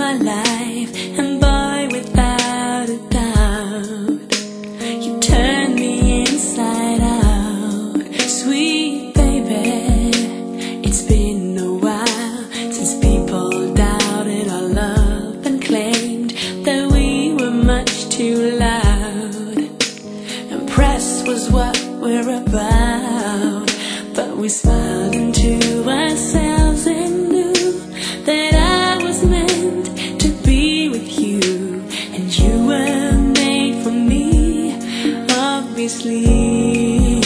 my life, and boy, without a doubt, you turned me inside out. Sweet baby, it's been a while since people doubted our love and claimed that we were much too loud. Impressed was what we're about, but we smiled into ourselves and knew that I was meant to be with you, and you were made for me, obviously.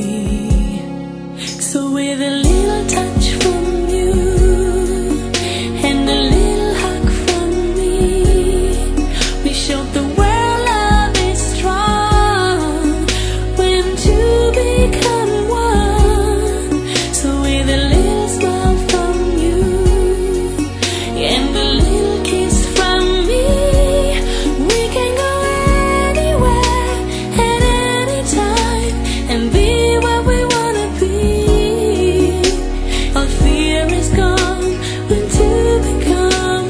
So with a little touch from you and a little hug from me, we showed the world love is strong when two become one. So with a little smile from you and a little kiss from me, we can go anywhere at any time and be what we wanna be. All fear is gone when two become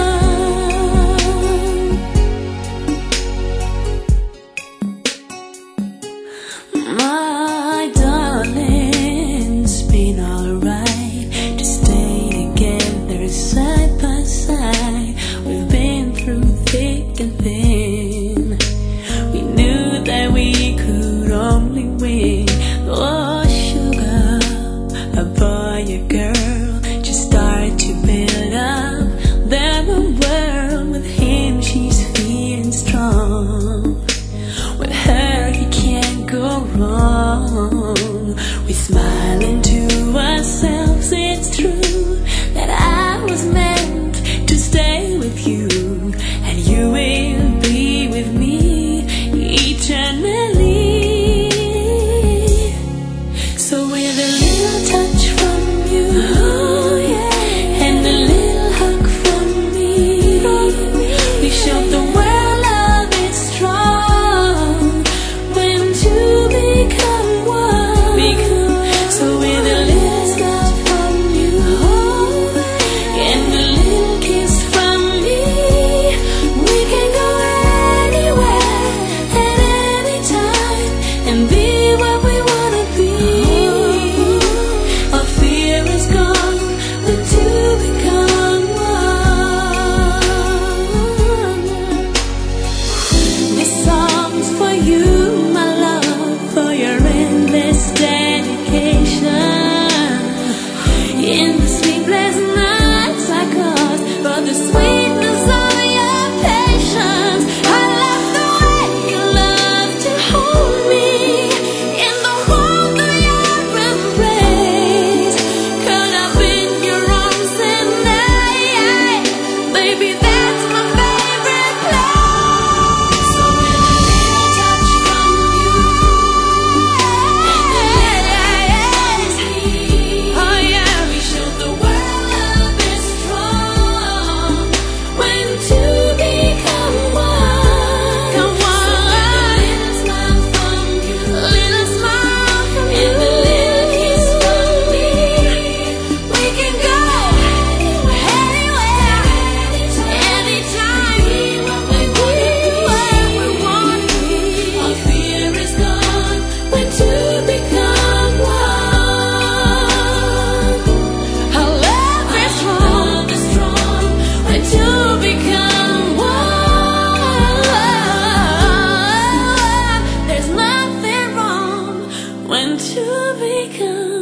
one. My darling, it's been alright to stay together side by side. We've been through thick and thin. We knew that we could only win. Oh sugar, a boy, a girl, just start to build up their own world. With him she's feeling strong, with her he can't go wrong. We smile into ourselves, it's true that I was meant to stay with you, and you will be with me eternally. So with a little touch from you, oh, yeah, and a little hug from me, we showed the world love is strong when two become one. So with a little smile from you and a little kiss from me, we can go anywhere at any time and be what we wanna be. Our fear is gone when two become one. This song's for you, my love, for your endless dedication. In the sleepless nights I caused, for the sweetness of your patience. I love the way you love to hold me in the warmth of your embrace. Caught up in your arms and baby, that's my favorite place. So with a little touch from you and a little kiss, oh yeah, we showed the world love is strong when two become one. Come on, a little smile from you, little smile from you, and a little kiss from me. We can go anywhere, anytime, where we want to be. Our fear is gone when two become one. Our love is strong when two become one. There's nothing wrong when two become